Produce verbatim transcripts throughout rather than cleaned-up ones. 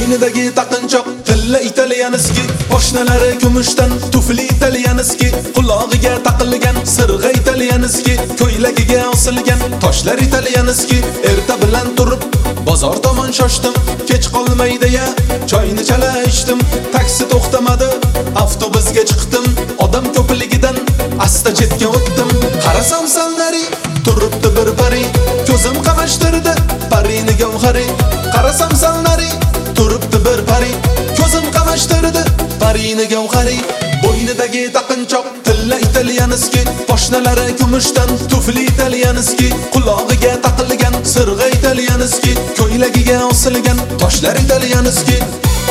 bo'ynidagi taqinchoq tilla italyanskiy, poshnalari kumushdan tufli italyanskiy, qulog'iga taqilgan sirg'a italyanskiy, ko'ylagiga osilgan toshlar italyanskiy. Erta bilan turib bozor tomon shoshdim, kech qolmay deya choyni chala ichdim. Taksi to'xtamadi, avtobusga chiqdim, odam ko'pligidan asta chetga o'tdim. Qarasam sallari turibdi bir pari, ko'zim qamashtirdi parini gavhari. Qarasam sallari turibdi bir pari, ko'zim qamashtirdi parini gavhari. Bo'ynidagi taqinchoq tilla italyanskiy, poshnalari kumushdan tufli italyanskiy, qulog'iga taqilgan sirg'a italyanskiy, ko'ylagiga osilgan toshlar italyanskiy.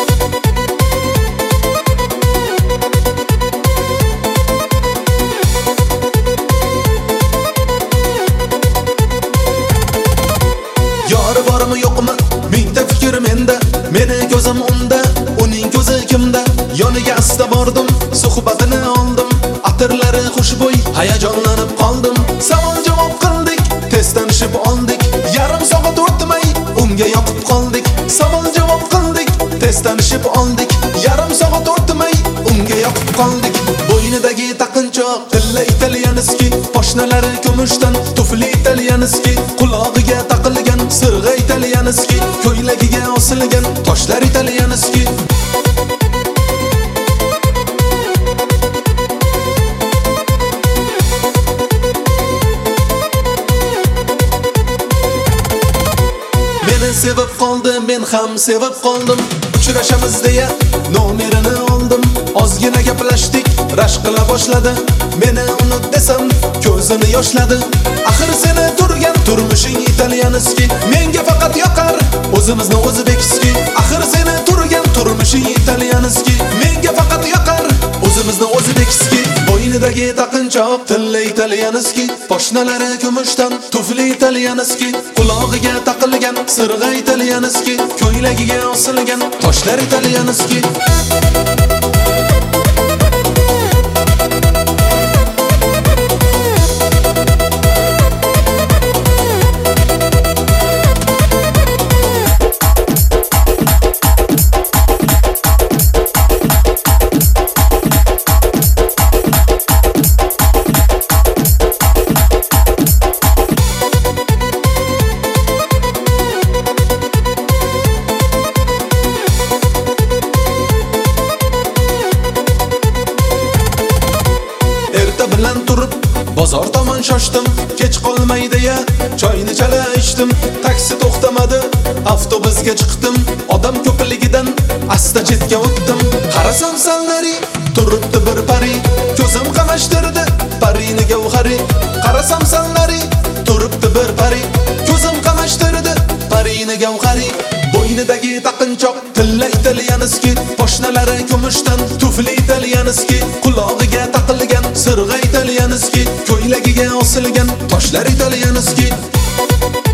Yori bormi yo'qmi mingta fikr menda, meni ko'zim unda, uning ko'zi kimda? Yoniga asta bordim, suhbatini oldim, atirlari xushbo'y, hayajonlanib qoldim. Savol javob qildik, tez tanishib oldik, yarim soat o'tmay unga yoqib qoldik. Savol javob qildik, tez tanishib oldik, yarim soat o'tmay unga yoqib qoldik. Bo'ynidagi taqinchoq tilla italyanskiy, poshnalari kumushdan tufli italyanskiy, qulog'iga taqilgan sirg'a italyanskiy, ko'ylagiga osilgan toshlar italyanskiy. Meni sevib qoldi, men ham sevib qoldim. Uchrashamiz deya nomerini oldim. Ozgina gaplashdik, rashk qila boshladi. Meni unut desam, ko'zini yoshladi. Axir seni turgan turmushing italyanskiy, menga faqat yoqar o'zimizni o'zbekskiy. Axir seni turgan turmushing italyanskiy, menga faqat yoqar o'zimizni o'zbekskiy. Bo'ynidagi taqinchoq tilla italyanskiy, poshnalari kumushdan tufli italyanskiy, qulog'iga taqilgan sirg'a italyanskiy, ko'ylagiga osilgan toshlar italyanskiy. bilan turib bozor tomon shoshdim, kech qolmay deya choyni chala ichdim. Taksi to'xtamadi, avtobusga chiqdim, odam ko'pligidan asta chetga o'tdim. Qarasam sallari turibdi bir pari, ko'zim qamashtirdi parini gavhari. Qarasam sallari turibdi bir pari, ko'zim qamashtirdi parini gavhari. Bo'ynidagi taqinchoq tilla italyanskiy, poshnalari kumushdan tufli italyanskiy, qulog'iga taqilgan sirg'a italyanskiy, ko'ylagiga osilgan toshlar italyanskiy.